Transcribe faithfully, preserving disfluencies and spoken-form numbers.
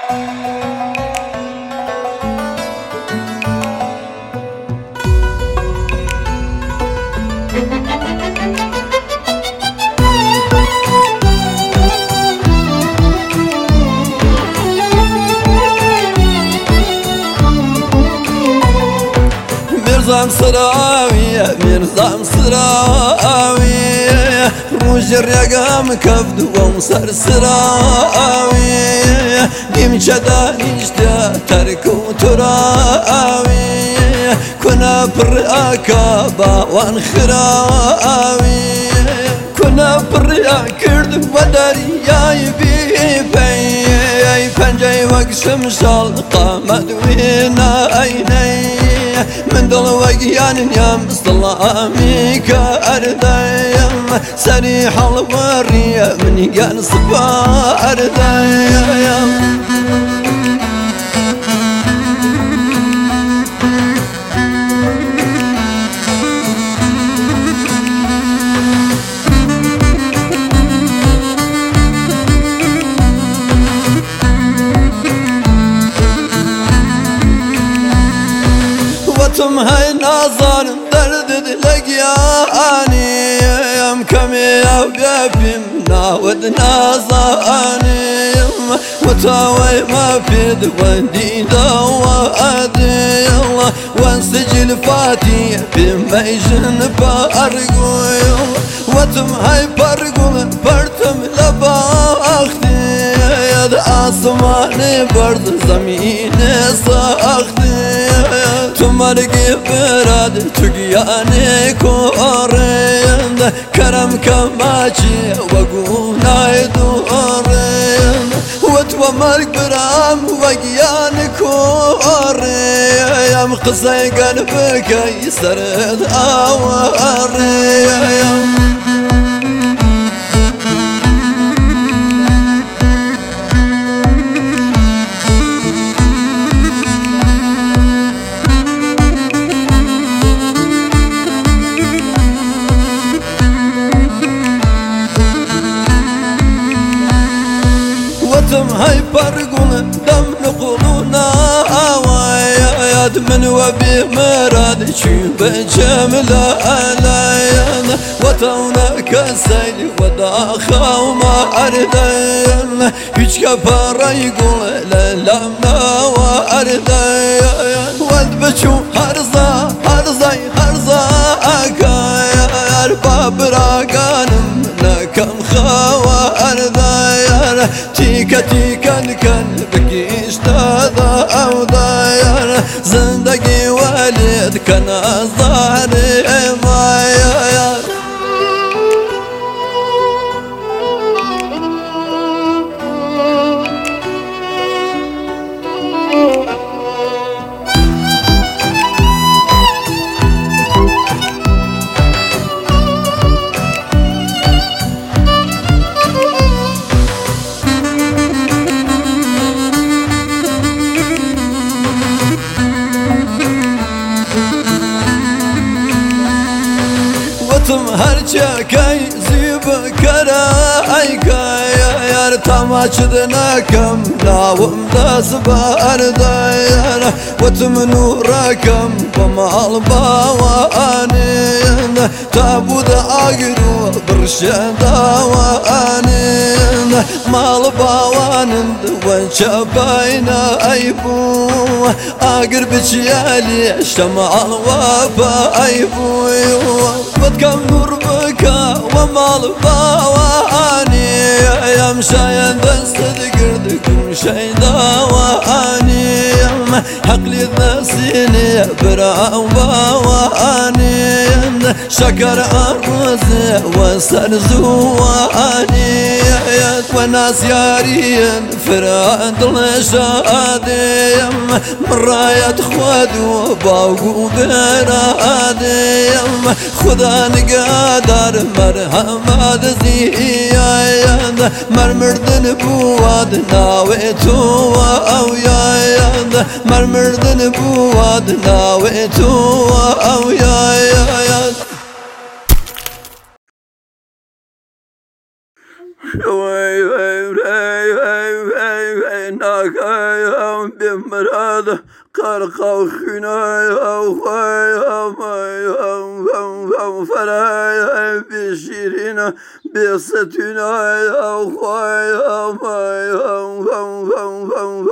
مرزام سراوية مرزام سراوية روج الرقم كبد ومسر سراوية ديم شدا نجدا ترك وتراوية كنا برأكا باوان خراوية كنا برأ كرد ودرياي بي بي پنجه وقشم شال قامد وينا عيني من دل وقيان يام سلامي كأردايم سريح الورية من يان صبا أردايم وتم هاي نظر درد دلقياني يم كمي بيبي مناود نظاني وتاوي ما في دوندي دوادي وانسجل فاتي بميجن بارقوي وتم هاي برقول برتم لباختي يد آسماني برد زمين ساختي تمرقي براد تقياني كوريند كرم كماجي وقوناي دوريند وتومرق برام وقياني كوريم قصي قلبك يسرد آواريم وتم هاي برقول دم نقولنا وايد من وبي مراد شيب جملة ألايان وتونا كسيل وداخا وما أردين هيج كبار يقول للمنا وأردين ود بشو هرزا هرزاي هرزا أكاير بابراقانم لكم خوا أردين تيكا تيكا كان بكيش تاذا أو ضاير زندقي والد كان الظهري ماير وتم هرچا كاي زيب كراي كاي يار تماشدنا كم لاوم داس بارداير وتم نوركم بمال باوانين تابود اغرو برشدا وانين مال باوانين وشباينا ايبو اغر بشيالي شمال وبا ايبو وتكم نور بكا ومال باواني يم شاين دست قردكم شي داواني حقلي ذاسيني براو باواني شكر أرزي وسرزواني وناس يارين فراد الشادي مراية خودو باوقو برادي خدا نقادر مرحمة زياد مرمردن بواد ناويتو أو ياياد مرمردن بواد ناويتو أو ياياد وي وي وي وي وي كايا بمراد قرقا وخنايا وخايا مايا فرايا بشيرنا بستنايا وخايا مايا